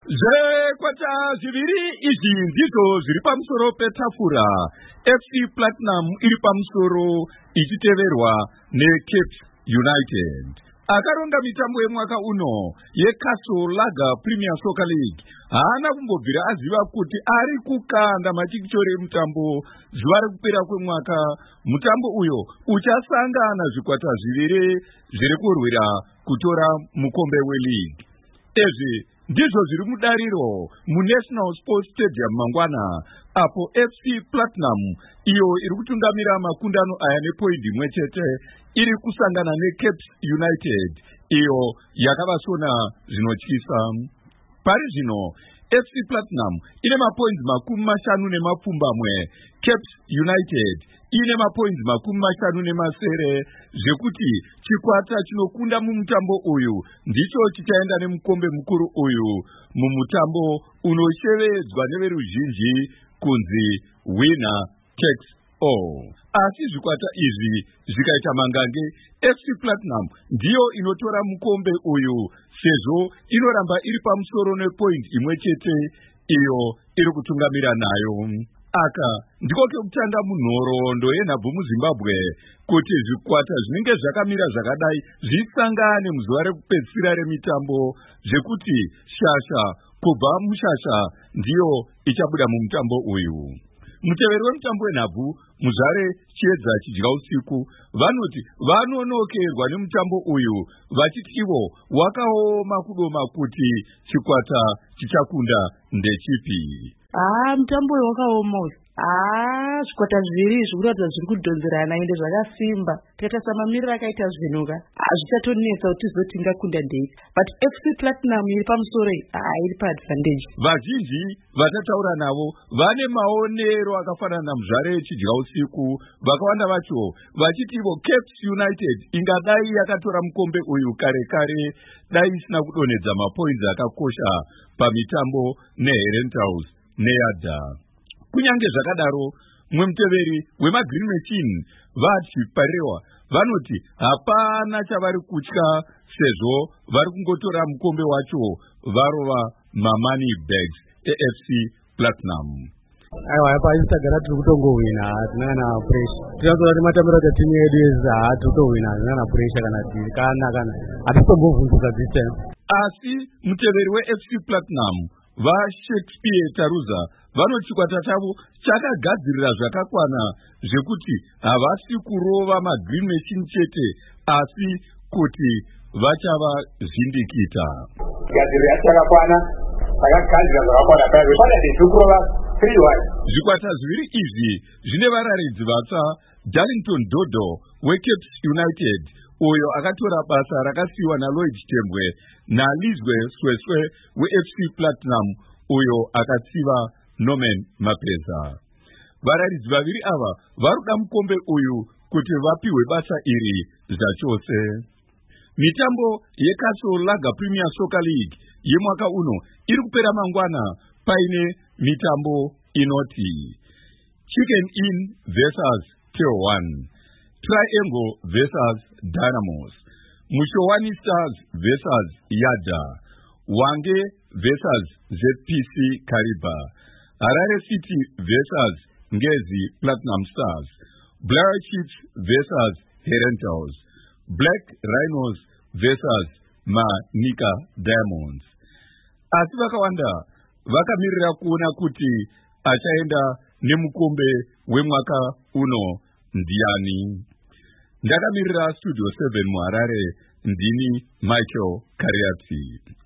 Zvekwata zviviri izvi ndizvo zviri pamusoro petafura. FC Platinum iri pamusoro ichiteverwa neCape United. Akaronga mitambo yemwaka uno yeCastle Lager Premier Soccer League haana kumbobvira aziva kuti ari kukanda machikichori emutambo zuva rekupera kwemwaka. Mutambo uyo uchasangana zvikwata zviviri zviri kurwira kutora mukombe weleague. Ezvi ndizvo zviri mudariro muNational Sports Stadium mangwana, apo FC Platinum iyo iri kutungamira makundano aya nepoindi imwe chete iri kusangana neCape United iyo yakavasona zvinotyisa. Pari zvino FC Platinum ine mapoints 50 Cape United ine mapoints 50 zvekuti chikwata chinokunda mumutambo uyu ndicho chichaenda nemukombe mukuru uyu mumutambo unoshevedzwa neveruzhinji kunzi winner takes all. Asi zvikwata izvi zvikaita mangange, FC Platinum ndiyo inotora mukombe uyu sezvo inoramba iri pamusoro nepoint imwe chete iyo iri kutungamira nayo. Aka ndiko kekutanga munhoroondo yenhabvu muZimbabwe kuti zvikwata zvinenge zvakamira zvakadai zvisangane muzuva rekupedzisira remitambo, zvekuti shasha kubva mushasha ndiyo ichabuda mumutambo uyu. Muteveri wemutambo wenhabvu muzvare chiedza chidya usiku vanoti vanonokerwa nemutambo uyu vachiti ivo wakaoma kudoma kuti chikwata chichakunda ndechipi. Mutambo uyu wakaoma uyu. Zvikwata zviviri zvikuratidza zviri kudhonzerana ende zvakasimba. Tikatarisa mamiriro akaita zvinuka hazvichatonetsa kuti tizoti ingakunda ndei. But FC Platinum iri pamusoro iri paadvantage. Vazhinji vatataura navo vane maonero akafanana muzvare chidya usiku, vakawanda vacho vachiti ivo Cape United ingadai yakatora mukombe uyu kare kare dai isina kudonedza mapoints akakosha pamitambo neHerentals neYada. Kunyange zvakadaro, mumuteveri wemaGreen Machine vati Parewa vanoti hapana chavari kutya sezvo vari kungotora mukombe wacho varova mamani bags eFC Platinum. Aiwa, hapa Instagram tiri kutongohwina, hatina kana pressure. Tinotora kuti matambiro acho timu yedu yezaa totohwina, hatina kana pressure kana tiri kana hatitombovhunduka this time. Asi muteveri weFC Platinum vaShakespeare Taruza vanoti chikwata chavo chakagadzirira zvakakwana zvekuti havasi kurova maGreen Machine chete asi kuti vachava zvindikita. Gadzirira chakakwana vakagadzira zvakakwana pazvo pane zvekurova 3-1. Zvikwata zviviri izvi zvine vararidzi vatsva, Darlington Dodo weCape United uyo akatora basa rakasiyiwa naLloyd Tembwe naLizwe Sweswe weFC Platinum uyo akatsiva Norman Mapeza. Vararidzi vaviri ava varuda mukombe uyu kuti vapiwe basa iri zvachose. Mitambo yeCastle Lager Premier Soccer League yemwaka uno iri kupera mangwana paine mitambo inoti Chicken Inn versus Teo1, Triangle versus Dynamos, Mushowani Stars versus Yada, Wange versus ZPC Kariba, Harare City versus Ngezi Platinum Stars, Blair Chiefs versus Herentals, Black Rhinos versus Manika Diamonds. Asi vakawanda vakamirira kuona kuti achaenda nemukombe wemwaka uno ndiani. Ndakamirira Studio 7 muHarare, ndini Michael Kariati.